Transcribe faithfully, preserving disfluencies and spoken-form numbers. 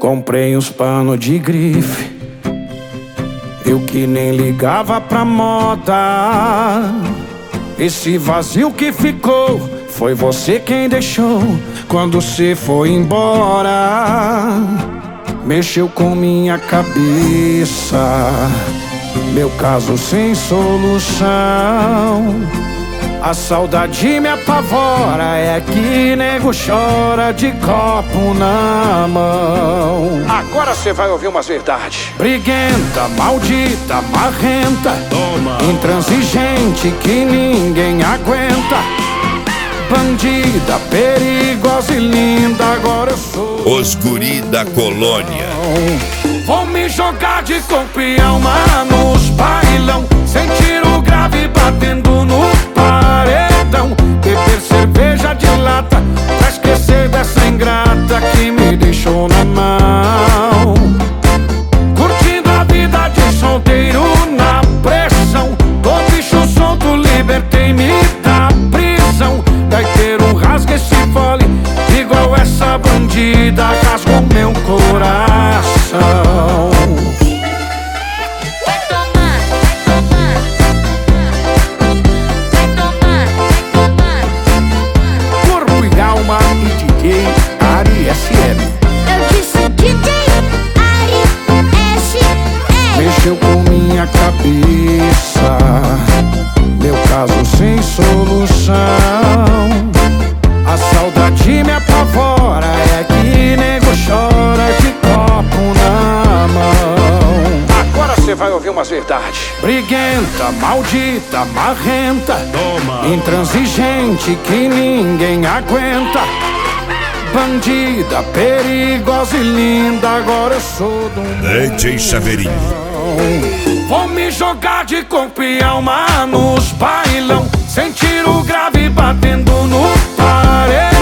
Comprei uns panos de grife, eu que nem ligava pra moda. Esse vazio que ficou foi você quem deixou quando cê foi embora. Mexeu com minha cabeça, meu caso sem solução. A saudade me apavora, é que nego chora de copo na mão. Agora cê vai ouvir umas verdades. Briguenta, maldita, marrenta, toma, intransigente que ninguém aguenta. Bandida, perigosa e linda, agora eu sou os guri da colônia. Vou me jogar de corpo e alma nos bailão, sentir o grave batendo no paredão. Beber cerveja de lata pra esquecer dessa ingrata que me deixou na mão. Curtindo a vida de solteiro na pressão, tô bicho solto, libertei-me da prisão. Gaiteiro, rasga esse fole, igual essa bandida rasgou meu coração. Vai tomar, vai tomar, vai tomar, vai tomar. Corpo e alma e D J Ari S M. Eu disse D J Ari S M. Mexeu com minha cabeça, meu caso sem solução. A saudade me apavora, é que nego chora de copo na mão. Agora cê vai ouvir umas verdades. Briguenta, maldita, marrenta, toma, intransigente que ninguém aguenta. Bandida, perigosa e linda, agora eu sou do mundo. D J Chaveirinho. Vou me jogar de corpo e alma nos bailão, sentir o grave batendo no paredão.